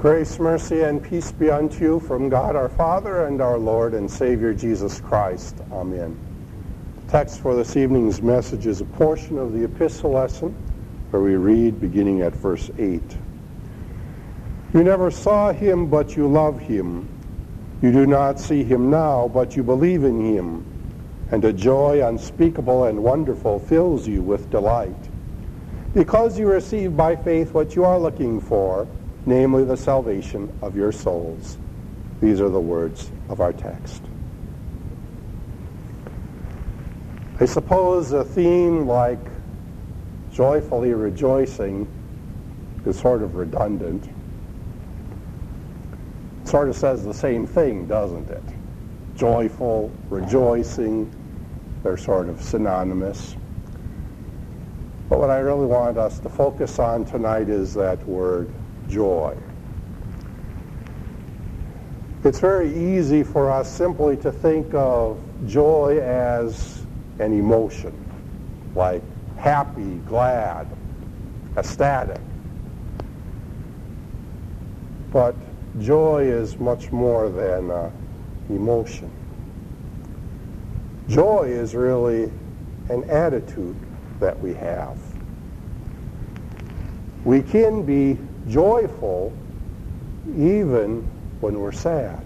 Grace, mercy, and peace be unto you from God our Father and our Lord and Savior Jesus Christ. Amen. The text for this evening's message is a portion of the epistle lesson where we read beginning at verse 8. You never saw him, but you love him. You do not see him now, but you believe in him, and a joy unspeakable and wonderful fills you with delight, because you receive by faith what you are looking for, namely the salvation of your souls. These are the words of our text. I suppose a theme like joyfully rejoicing is sort of redundant. It sort of says the same thing, doesn't it? Joyful, rejoicing, they're sort of synonymous. But what I really want us to focus on tonight is that word joy. It's very easy for us simply to think of joy as an emotion, like happy, glad, ecstatic. But joy is much more than emotion. Joy is really an attitude that we have. We can be joyful even when we're sad.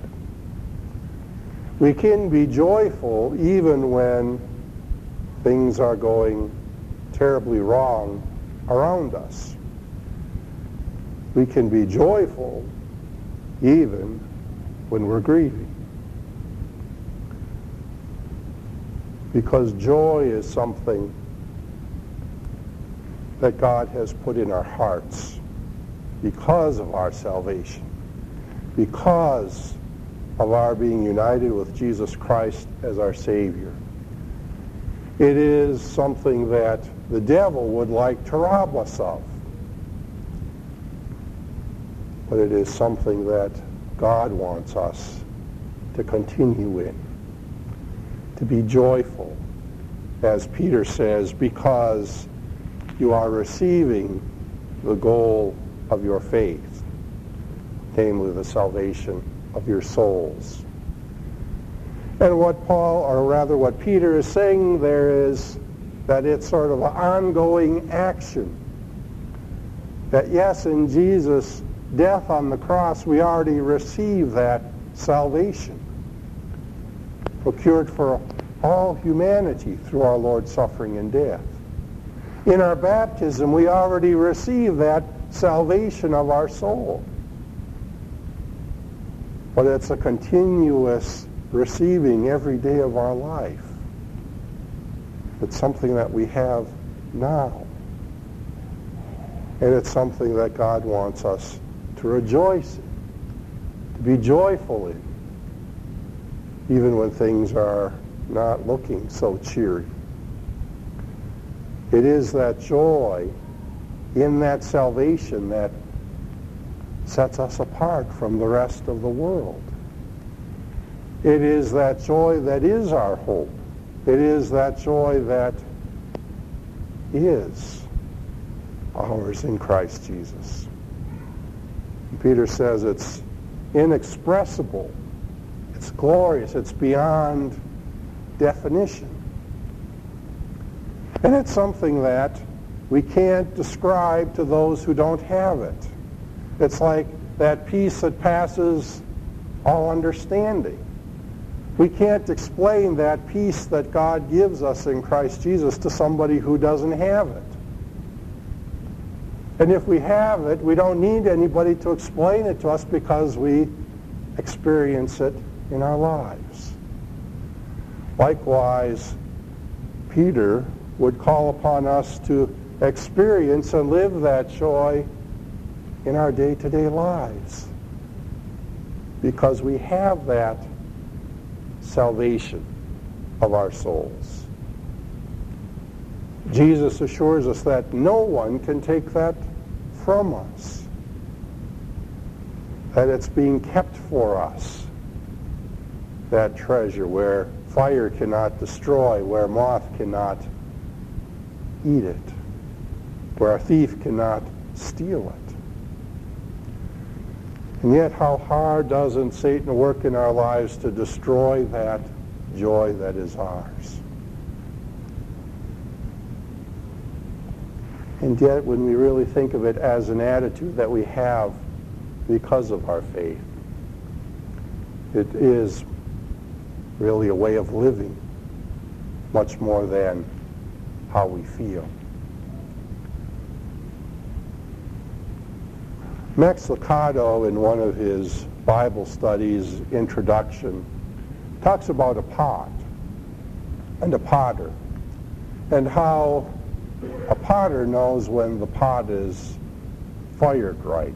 We can be joyful even when things are going terribly wrong around us. We can be joyful even when we're grieving. Because joy is something that God has put in our hearts because of our salvation, because of our being united with Jesus Christ as our Savior. It is something that the devil would like to rob us of. But it is something that God wants us to continue in, to be joyful, as Peter says, because you are receiving the goal of your faith, namely the salvation of your souls. And what Peter is saying there is that it's sort of an ongoing action. That yes, in Jesus' death on the cross, we already received that salvation, procured for all humanity through our Lord's suffering and death. In our baptism, we already receive that salvation of our soul. But it's a continuous receiving every day of our life. It's something that we have now. And it's something that God wants us to rejoice in, to be joyful in, even when things are not looking so cheery. It is that joy in that salvation that sets us apart from the rest of the world. It is that joy that is our hope. It is that joy that is ours in Christ Jesus. And Peter says it's inexpressible, it's glorious, it's beyond definition. And it's something that we can't describe to those who don't have it. It's like that peace that passes all understanding. We can't explain that peace that God gives us in Christ Jesus to somebody who doesn't have it. And if we have it, we don't need anybody to explain it to us because we experience it in our lives. Likewise, Peter would call upon us to experience and live that joy in our day-to-day lives, because we have that salvation of our souls. Jesus assures us that no one can take that from us, that it's being kept for us, that treasure where fire cannot destroy, where moth cannot eat it, where a thief cannot steal it. And yet, how hard doesn't Satan work in our lives to destroy that joy that is ours? And yet, when we really think of it as an attitude that we have because of our faith, it is really a way of living much more than how we feel. Max Lucado, in one of his Bible studies, introduction, talks about a pot and a potter, and how a potter knows when the pot is fired right.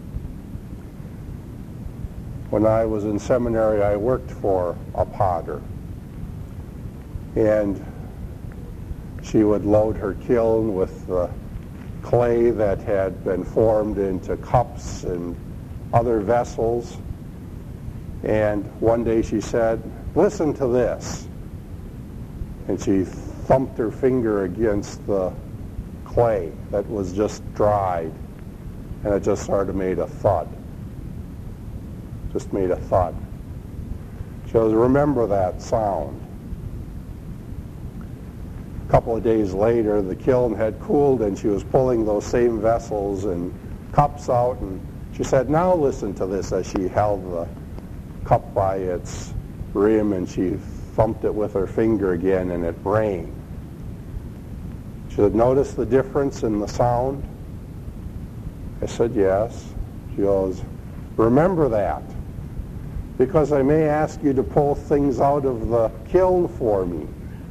When I was in seminary, I worked for a potter, and she would load her kiln with the clay that had been formed into cups and other vessels. And one day she said, "Listen to this." And she thumped her finger against the clay that was just dried, and it just sort of made a thud. Just made a thud. She goes, "Remember that sound." A couple of days later, the kiln had cooled, and she was pulling those same vessels and cups out, and she said, "Now listen to this," as she held the cup by its rim, and she thumped it with her finger again, and it rang. She said, "Notice the difference in the sound?" I said, "Yes." She goes, "Remember that, because I may ask you to pull things out of the kiln for me.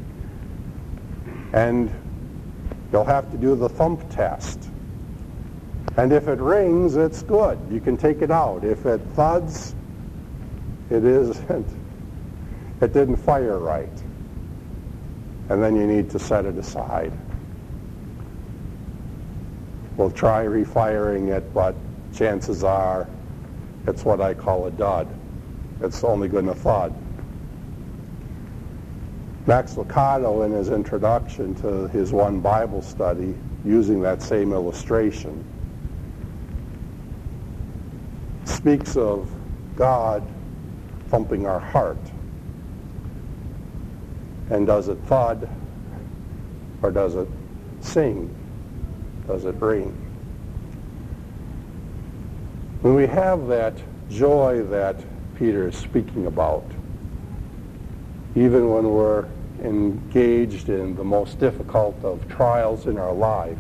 And you'll have to do the thump test. And if it rings, it's good. You can take it out. If it thuds, it didn't fire right. And then you need to set it aside. We'll try refiring it, but chances are it's what I call a dud. It's only going to thud. Max Lucado, in his introduction to his one Bible study, using that same illustration, speaks of God thumping our heart. And does it thud, or does it sing? Does it ring? When we have that joy that Peter is speaking about, even when we're engaged in the most difficult of trials in our life,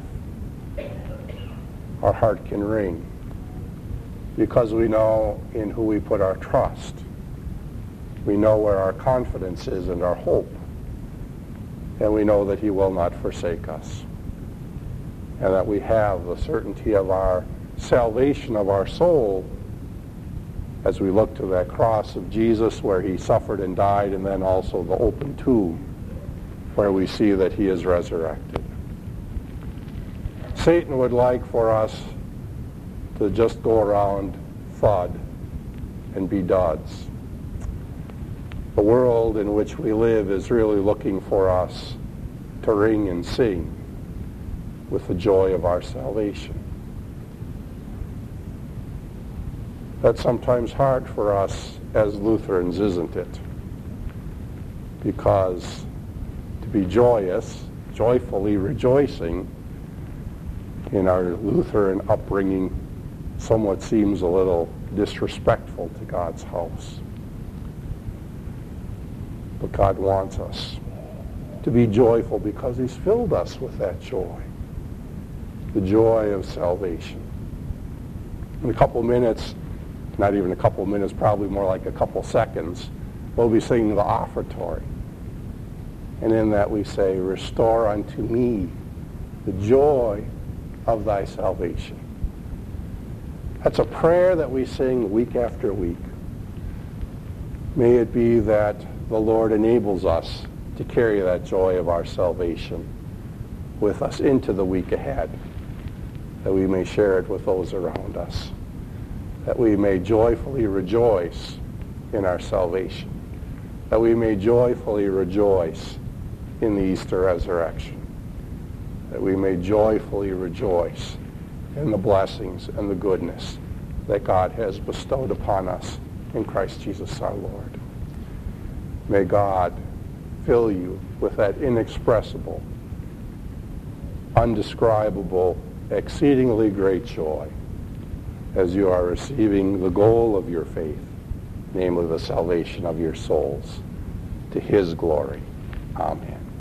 our heart can ring, because we know in who we put our trust. We know where our confidence is and our hope, and we know that he will not forsake us, and that we have the certainty of our salvation of our soul as we look to that cross of Jesus where he suffered and died, and then also the open tomb where we see that he is resurrected. Satan would like for us to just go around thud and be duds. The world in which we live is really looking for us to ring and sing with the joy of our salvation. That's sometimes hard for us as Lutherans, isn't it? Because to be joyous, joyfully rejoicing in our Lutheran upbringing somewhat seems a little disrespectful to God's house. But God wants us to be joyful because he's filled us with that joy, the joy of salvation. In a couple minutes, not even a couple minutes, probably more like a couple seconds, we'll be singing the offertory. And in that we say, "Restore unto me the joy of thy salvation." That's a prayer that we sing week after week. May it be that the Lord enables us to carry that joy of our salvation with us into the week ahead, that we may share it with those around us, that we may joyfully rejoice in our salvation, that we may joyfully rejoice in the Easter resurrection, that we may joyfully rejoice in the blessings and the goodness that God has bestowed upon us in Christ Jesus our Lord. May God fill you with that inexpressible, undescribable, exceedingly great joy as you are receiving the goal of your faith, namely the salvation of your souls, to his glory. Amen.